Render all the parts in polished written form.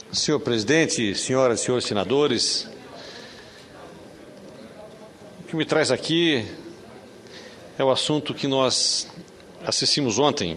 Senhor presidente, senhoras e senhores senadores, o que me traz aqui é o assunto que nós assistimos ontem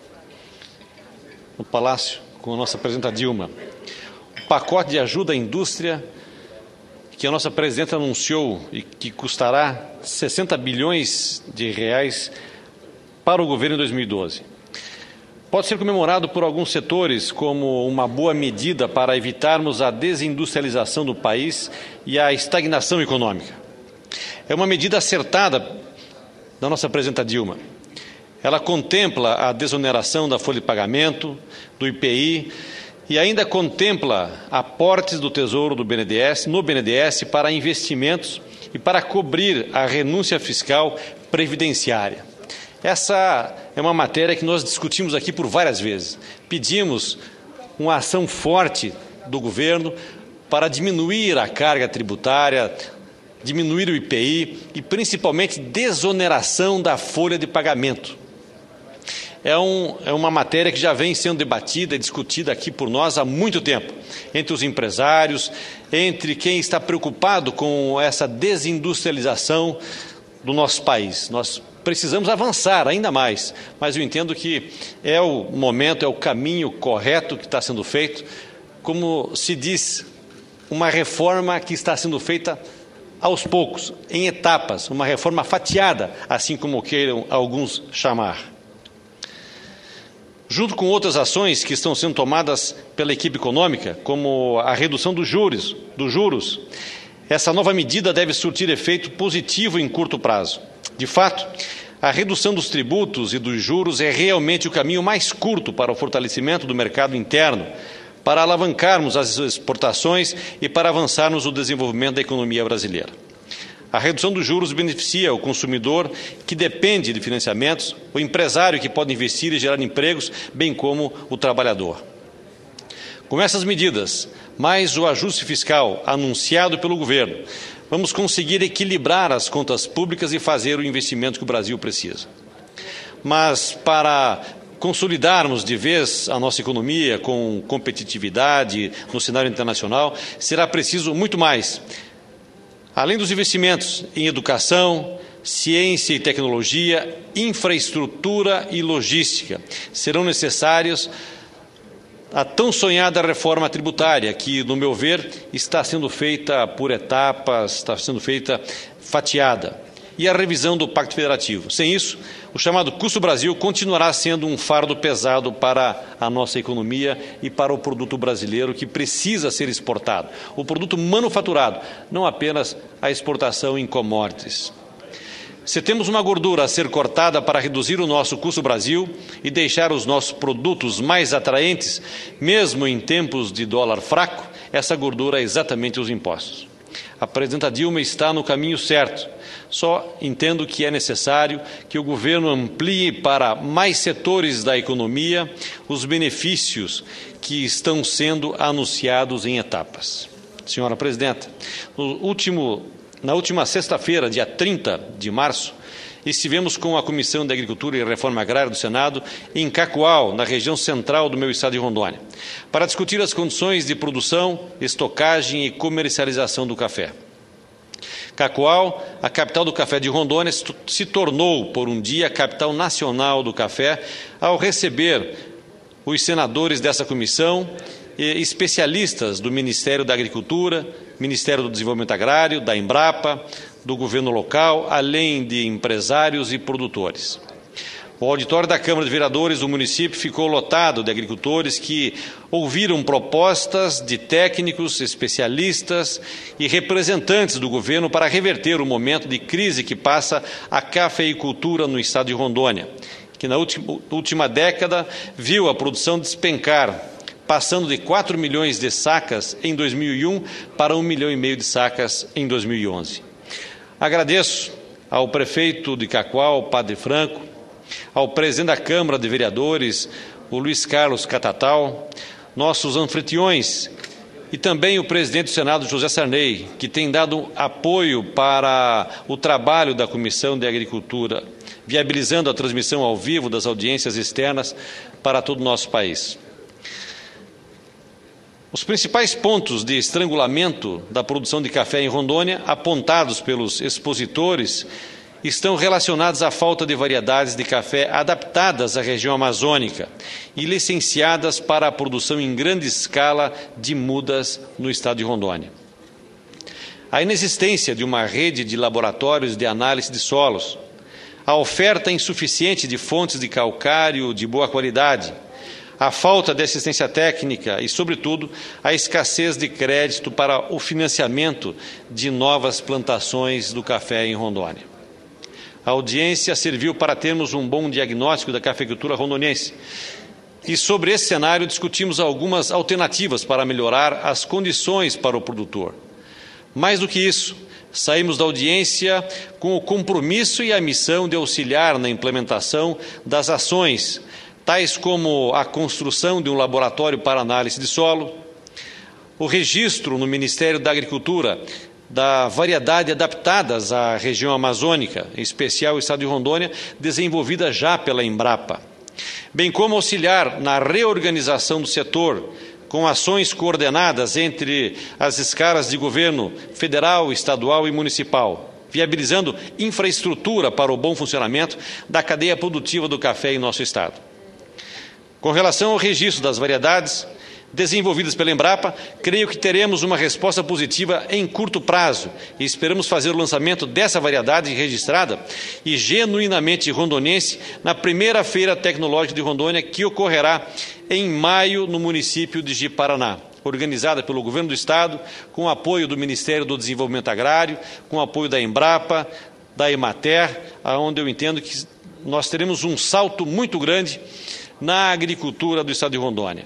no Palácio com a nossa presidenta Dilma. O pacote de ajuda à indústria que a nossa presidenta anunciou e que custará 60 bilhões de reais para o governo em 2012. Pode ser comemorado por alguns setores como uma boa medida para evitarmos a desindustrialização do país e a estagnação econômica. É uma medida acertada da nossa presidenta Dilma. Ela contempla a desoneração da folha de pagamento, do IPI, e ainda contempla aportes do Tesouro no BNDES para investimentos e para cobrir a renúncia fiscal previdenciária. Essa é uma matéria que nós discutimos aqui por várias vezes. Pedimos uma ação forte do governo para diminuir a carga tributária, diminuir o IPI e, principalmente, desoneração da folha de pagamento. É uma matéria que já vem sendo debatida e discutida aqui por nós há muito tempo, entre os empresários, entre quem está preocupado com essa desindustrialização do nosso país. Nós precisamos avançar ainda mais, mas eu entendo que é o momento, é o caminho correto que está sendo feito, como se diz, uma reforma que está sendo feita aos poucos, em etapas, uma reforma fatiada, assim como queiram alguns chamar. Junto com outras ações que estão sendo tomadas pela equipe econômica, como a redução dos juros, essa nova medida deve surtir efeito positivo em curto prazo. De fato, a redução dos tributos e dos juros é realmente o caminho mais curto para o fortalecimento do mercado interno, para alavancarmos as exportações e para avançarmos o desenvolvimento da economia brasileira. A redução dos juros beneficia o consumidor, que depende de financiamentos, o empresário, que pode investir e gerar empregos, bem como o trabalhador. Com essas medidas, mais o ajuste fiscal anunciado pelo governo, vamos conseguir equilibrar as contas públicas e fazer o investimento que o Brasil precisa. Mas para consolidarmos de vez a nossa economia com competitividade no cenário internacional, será preciso muito mais. Além dos investimentos em educação, ciência e tecnologia, infraestrutura e logística, serão necessários a tão sonhada reforma tributária, que, no meu ver, está sendo feita por etapas, está sendo feita fatiada, e a revisão do Pacto Federativo. Sem isso, o chamado Custo Brasil continuará sendo um fardo pesado para a nossa economia e para o produto brasileiro, que precisa ser exportado. O produto manufaturado, não apenas a exportação em commodities. Se temos uma gordura a ser cortada para reduzir o nosso custo Brasil e deixar os nossos produtos mais atraentes, mesmo em tempos de dólar fraco, essa gordura é exatamente os impostos. A presidenta Dilma está no caminho certo. Só entendo que é necessário que o governo amplie para mais setores da economia os benefícios que estão sendo anunciados em etapas. Senhora presidenta, na última sexta-feira, dia 30 de março, estivemos com a Comissão de Agricultura e Reforma Agrária do Senado em Cacoal, na região central do meu estado de Rondônia, para discutir as condições de produção, estocagem e comercialização do café. Cacoal, a capital do café de Rondônia, se tornou, por um dia, a capital nacional do café, ao receber os senadores dessa comissão e especialistas do Ministério da Agricultura, Ministério do Desenvolvimento Agrário, da Embrapa, do governo local, além de empresários e produtores. O auditório da Câmara de Vereadores do município ficou lotado de agricultores que ouviram propostas de técnicos, especialistas e representantes do governo para reverter o momento de crise que passa a cafeicultura no estado de Rondônia, que na última década viu a produção despencar, passando de 4 milhões de sacas em 2001 para 1,5 milhão de sacas em 2011. Agradeço ao prefeito de Cacoal, Padre Franco, ao presidente da Câmara de Vereadores, o Luiz Carlos Catatal, nossos anfitriões e também o presidente do Senado, José Sarney, que tem dado apoio para o trabalho da Comissão de Agricultura, viabilizando a transmissão ao vivo das audiências externas para todo o nosso país. Os principais pontos de estrangulamento da produção de café em Rondônia, apontados pelos expositores, estão relacionados à falta de variedades de café adaptadas à região amazônica e licenciadas para a produção em grande escala de mudas no estado de Rondônia. A inexistência de uma rede de laboratórios de análise de solos, a oferta insuficiente de fontes de calcário de boa qualidade, a falta de assistência técnica e, sobretudo, a escassez de crédito para o financiamento de novas plantações do café em Rondônia. A audiência serviu para termos um bom diagnóstico da cafeicultura rondoniense. E sobre esse cenário discutimos algumas alternativas para melhorar as condições para o produtor. Mais do que isso, saímos da audiência com o compromisso e a missão de auxiliar na implementação das ações, tais como a construção de um laboratório para análise de solo, o registro no Ministério da Agricultura da variedade adaptadas à região amazônica, em especial o estado de Rondônia, desenvolvida já pela Embrapa, bem como auxiliar na reorganização do setor, com ações coordenadas entre as escalas de governo federal, estadual e municipal, viabilizando infraestrutura para o bom funcionamento da cadeia produtiva do café em nosso estado. Com relação ao registro das variedades desenvolvidas pela Embrapa, creio que teremos uma resposta positiva em curto prazo e esperamos fazer o lançamento dessa variedade registrada e genuinamente rondoniense na primeira Feira Tecnológica de Rondônia, que ocorrerá em maio no município de Ji-Paraná, organizada pelo Governo do Estado, com o apoio do Ministério do Desenvolvimento Agrário, com o apoio da Embrapa, da Emater, onde eu entendo que nós teremos um salto muito grande na agricultura do estado de Rondônia.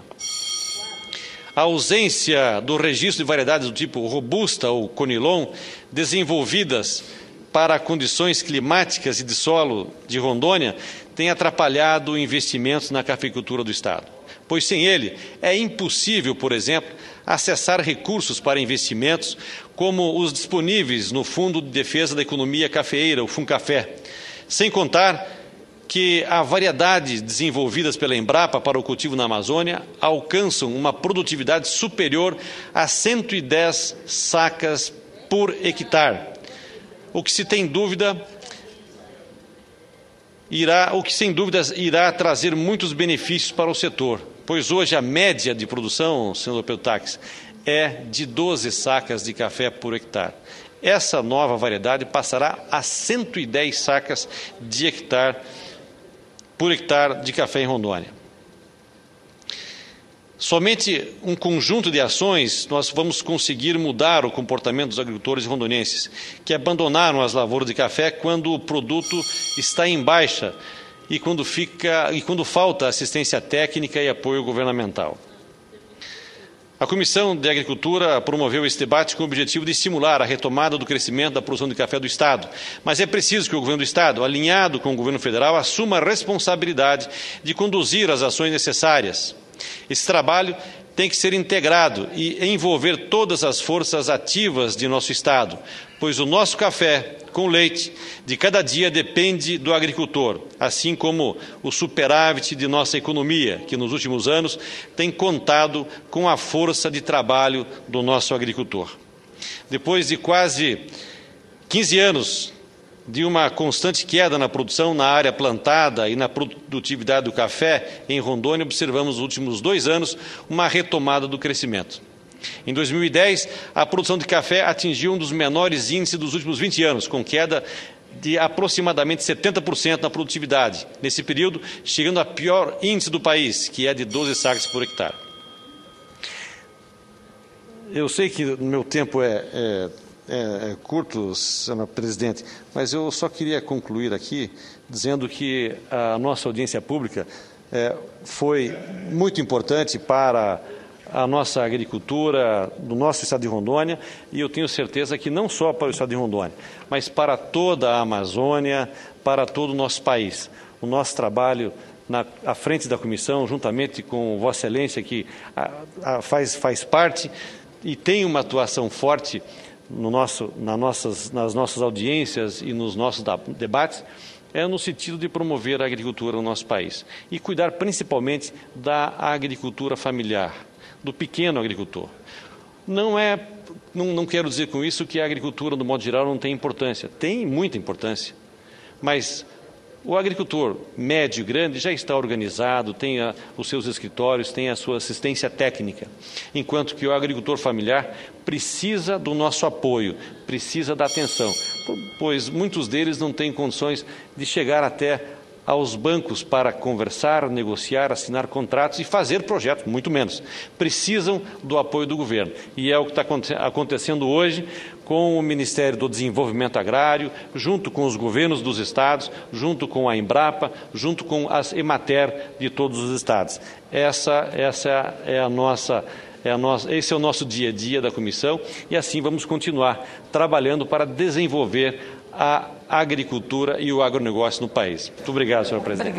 A ausência do registro de variedades do tipo robusta ou conilon, desenvolvidas para condições climáticas e de solo de Rondônia, tem atrapalhado investimentos na cafeicultura do estado, pois sem ele é impossível, por exemplo, acessar recursos para investimentos como os disponíveis no Fundo de Defesa da Economia Cafeeira, o FUNCAFé, sem contar que a variedade desenvolvidas pela Embrapa para o cultivo na Amazônia alcançam uma produtividade superior a 110 sacas por hectare, o que sem dúvidas irá trazer muitos benefícios para o setor, pois hoje a média de produção, senhor Peltax, é de 12 sacas de café por hectare. Essa nova variedade passará a 110 sacas por hectare de café em Rondônia. Somente um conjunto de ações nós vamos conseguir mudar o comportamento dos agricultores rondonienses, que abandonaram as lavouras de café quando o produto está em baixa e quando falta assistência técnica e apoio governamental. A Comissão de Agricultura promoveu esse debate com o objetivo de estimular a retomada do crescimento da produção de café do Estado. Mas é preciso que o Governo do Estado, alinhado com o Governo Federal, assuma a responsabilidade de conduzir as ações necessárias. Esse trabalho tem que ser integrado e envolver todas as forças ativas de nosso Estado, pois o nosso café com leite de cada dia depende do agricultor, assim como o superávit de nossa economia, que nos últimos anos tem contado com a força de trabalho do nosso agricultor. Depois de quase 15 anos de uma constante queda na produção na área plantada e na produtividade do café em Rondônia, observamos nos últimos 2 anos uma retomada do crescimento. Em 2010, a produção de café atingiu um dos menores índices dos últimos 20 anos, com queda de aproximadamente 70% na produtividade. Nesse período, chegando ao pior índice do país, que é de 12 sacas por hectare. Eu sei que o meu tempo é curto, senhor presidente, mas eu só queria concluir aqui dizendo que a nossa audiência pública foi muito importante para a nossa agricultura do nosso estado de Rondônia, e eu tenho certeza que não só para o estado de Rondônia, mas para toda a Amazônia, para todo o nosso país. O nosso trabalho à frente da comissão, juntamente com Vossa Excelência, que faz parte e tem uma atuação forte nas nossas audiências e nos nossos debates, é no sentido de promover a agricultura no nosso país e cuidar principalmente da agricultura familiar, do pequeno agricultor. Não quero dizer com isso que a agricultura, do modo geral, não tem importância. Tem muita importância, mas o agricultor médio e grande já está organizado, tem os seus escritórios, tem a sua assistência técnica, enquanto que o agricultor familiar precisa do nosso apoio, precisa da atenção, pois muitos deles não têm condições de chegar até aos bancos para conversar, negociar, assinar contratos e fazer projetos, muito menos. Precisam do apoio do governo. E é o que está acontecendo hoje com o Ministério do Desenvolvimento Agrário, junto com os governos dos estados, junto com a Embrapa, junto com as Emater de todos os estados. Esse é o nosso dia a dia da comissão e assim vamos continuar trabalhando para desenvolver a agricultura e o agronegócio no país. Muito obrigado, senhor presidente.